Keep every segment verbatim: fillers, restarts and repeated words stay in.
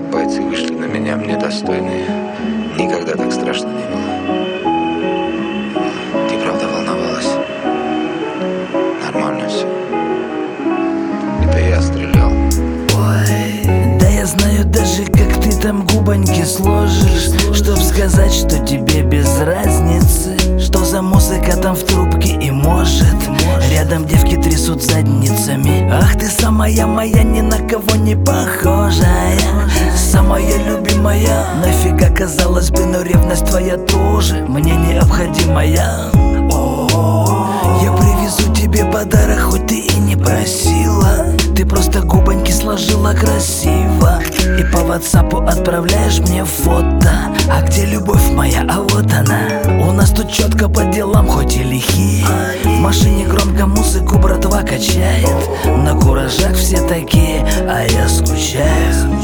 бойцы вышли на меня, мне достойные. Никогда так страшно не было. Ты правда волновалась? Нормально все. Это я стрелял. Ой, да я знаю даже, как ты там губоньки сложишь, чтоб сказать, что тебе без разницы, что за музыка там в трубке и может рядом девки трясут задницами. Ах, ты самая моя, ни на кого не похожая, самая любимая. Нафига, казалось бы, но ревность твоя тоже мне необходимая. О, я привезу тебе подарок, хоть ты и не просила. Ты просто губоньки сложила красиво и по ватсапу отправляешь мне фото. А где любовь моя? А вот она. У нас тут четко по делам, хоть и лихие. В машине громко музыку братва качает. На куражах все такие, а я скучаю.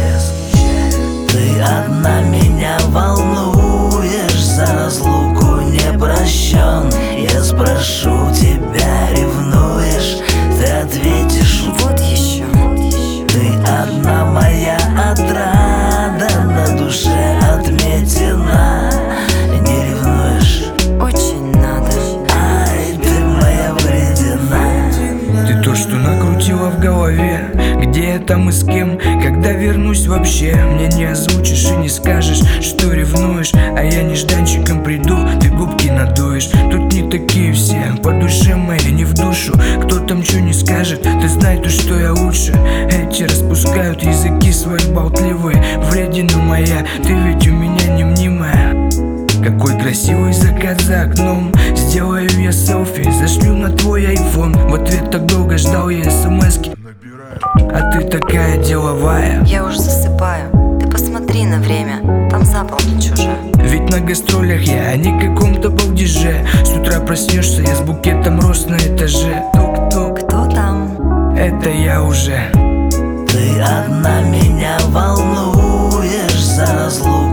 Ты одна меня волнуешь, за разлуку не прощен. Я спрошу тебя, ревнуешь? Ты ответишь: вот еще. Ты одна моя отрада, на душе отметина. Не ревнуешь? Очень надо. Ай, ты моя вредина. Ты то, что накрутила в голове, где я там и с кем, когда вернусь вообще, мне не озвучишь и не скажешь, что ревнуешь. А я нежданчиком приду, ты губки надуешь. Тут не такие все, по душе моей не в душу. Кто там что не скажет, ты знай то, что я лучше. Эти распускают языки свои болтливые. Вредина моя, ты ведь у меня не мнимая. Какой красивый закат за окном. Сделаю я селфи, зашлю на твой айфон. В ответ так долго ждал я смски, а ты такая деловая. Я уж засыпаю, ты посмотри на время, там за полночь уже. Ведь на гастролях я, а не каком-то балдеже. С утра проснешься, я с букетом роз на этаже. Тук-тук, Кто там? это я уже. Ты одна меня волнуешь, за разлуку